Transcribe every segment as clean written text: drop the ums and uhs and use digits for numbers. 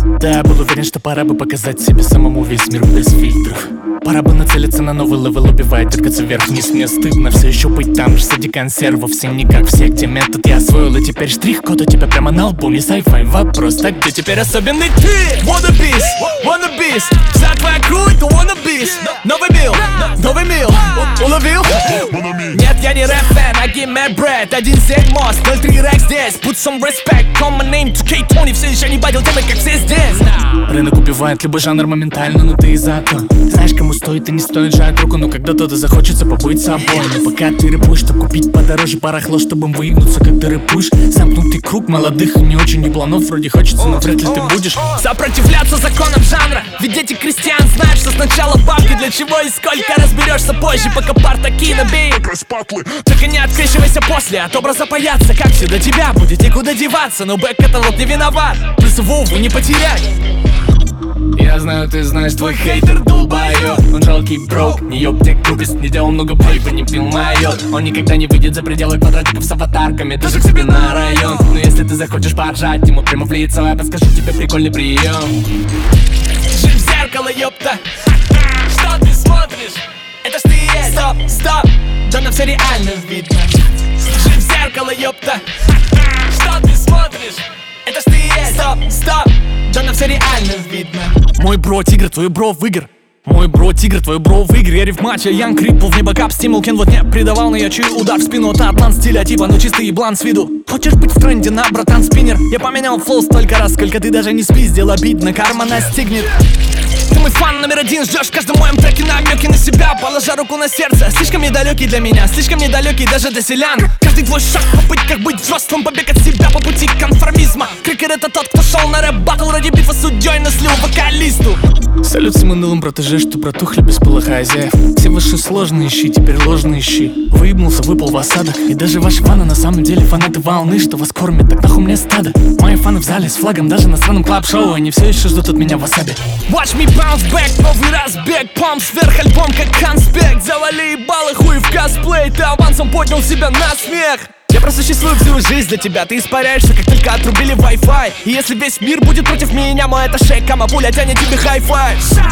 Да, был уверен, что пора бы показать себе самому весь мир без фильтров. Пора бы нацелиться на новый левел, убивать, двигаться вверх-вниз. Мне стыдно все еще быть там же среди консервов. Все не как все, где метод я освоил. И теперь штрих-код у тебя прямо на лбу. Не sci-fi вопрос, так где теперь особенный ты? Wanna-bees, вся твоя круть, ты wanna-bees. Новый мил, уловил? Нет, я не рэп-фэн, I give mad bread. 1.7 мост, 0.3 рэк здесь. Put some respect, call my name 2K20. Все еще не бадил темы, как все здесь. Рынок убивает любой жанр моментально, но ты и зато. Знаешь, кому стоит и не стоит жать руку, но когда-то захочется побыть собой. Но пока ты рэпуешь, то купить подороже барахло, чтобы им выгнуться, как ты рэпуешь. Замкнутый круг молодых и не очень ебланов. Вроде хочется, но вряд ли ты будешь сопротивляться законам жанра. Ведь дети крестьян знают, что сначала бабки, для чего и сколько разберешься позже, пока партаки набей. Так и не открещивайся после от образа паяться. Как все до тебя будет некуда деваться, но бэк-каталог не виноват. Плюс Вову не потерять. Я знаю, ты знаешь, твой хейтер долбоёб. Он жалкий брок, не ёбтек кубис. Не делал много плейпа, не пил майот. Он никогда не выйдет за пределы квадратиков с аватарками, даже к себе на район. Но если ты захочешь поржать ему прямо в лицо, я подскажу тебе прикольный прием. Скажи в зеркало, ёпта, что ты смотришь? Это ж ты и есть. Стоп, да нам все реально видно. Скажи в зеркало, ёпта, что ты смотришь? Это ж ты и есть. Стоп, да нам все реально видно. Мой бро тигр, твой бро выигр. Мой бро тигр, твой бро в игре. Я риф матча, Янг Риппл в небо кап. Стимул Кен вот не предавал, но я чую удар в спину. Это атлант стиля типа, но чистый еблан с виду. Хочешь быть в тренде на, братан, спиннер? Я поменял флоу столько раз, сколько ты даже не спиздил. Обидно, карма настигнет. Ты мой фан номер один, ждешь в каждом моем треке намеки на себя, положа руку на сердце. Слишком недалекий для меня, слишком недалекий даже для селян. Каждый твой шаг попытках быть взрослым, побег от себя по пути конформизма. Крикер это тот, кто шел на рэп-баттл ради битвы судьей, но слил вокалисту. Салют всем унылым протеже, что протухли без пыла хозяев. Все ваши сложные ищи, теперь ложные ищи. Выебнулся, выпал в осадок. И даже ваши фаны на самом деле фанаты волны, что вас кормят, так нахуй мне стадо. Мои фаны в зале с флагом, даже на странном клаб-шоу. Они все еще ждут от меня васаби. Watch me bounce back, новый разбег. Памп сверх альбом как конспект. Завали ебало хуй в косплей. Ты авансом поднял себя на смех. Я просто существую всю жизнь для тебя. Ты испаряешься, как только отрубили Wi-Fi. И если весь мир будет против меня, мой это шейк, а пуля тянет тебе хай-фай.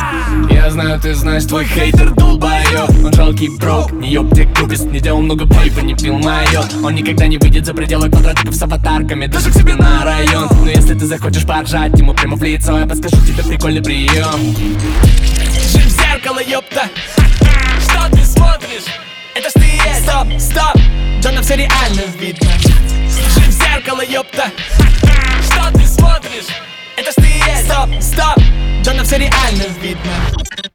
Я знаю, ты знаешь, твой хейтер долбоёб. Он жалкий брок, не ёбтек кубис. Не делал много плейпа, не пил майот. Он никогда не выйдет за пределы квадратиков с аватарками, даже к себе на район. Но если ты захочешь поржать ему прямо в лицо, я подскажу тебе прикольный прием. Скажи в зеркало, ёпта, что ты смотришь? Это ж ты и есть. Стоп, да нам все реально видно. Скажи в зеркало, ёпта, что ты смотришь? Это ж ты и есть. Стоп, да нам все реально видно.